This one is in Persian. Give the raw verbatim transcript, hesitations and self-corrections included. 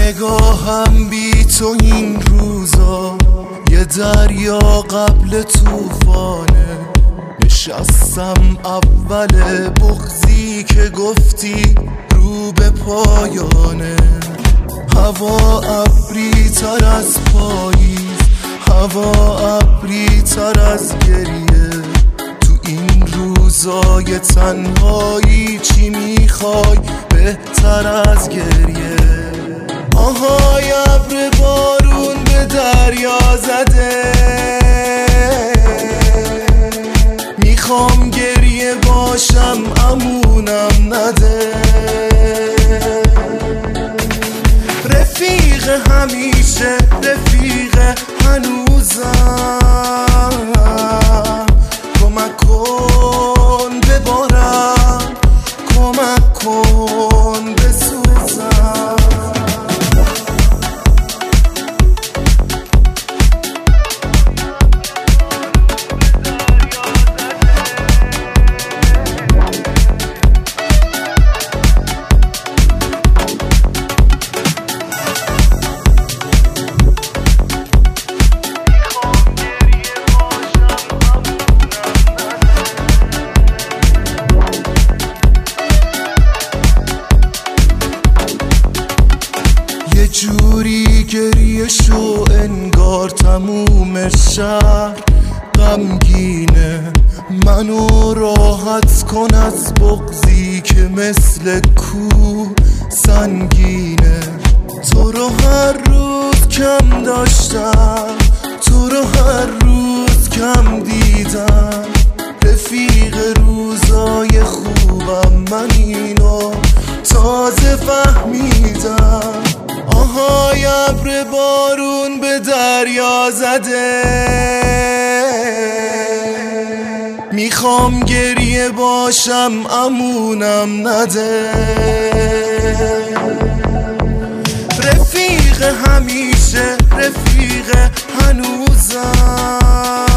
نگاهم بی تو این روزا یه دریا قبل توفانه. نشستم اول بغضی که گفتی رو به پایانه. هوا ابری تر از پاییز، هوا ابری تر از گریه. تو این روزای تنهایی چی میخوای بهتر از گریه؟ آهای ابر بارون به دریا زده، میخوام گریه باشم امونم نده. رفیق همیشه، رفیق هنوزم، کمک کن ببارم، کمک کن بسوزم. یه جوری گریه شو انگار تموم شهر غمگینه. منو راحت کن از بغضی که مثل کوه سنگینه. تو رو هر روز کم داشتم، تو رو هر روز کم دیدم. رفیق روزای خوبم من اینو تازه فهمیدم. آهای ابر بارون به دریا زده، میخوام گریه باشم امونم نده. رفیق همیشه، رفیق هنوزم،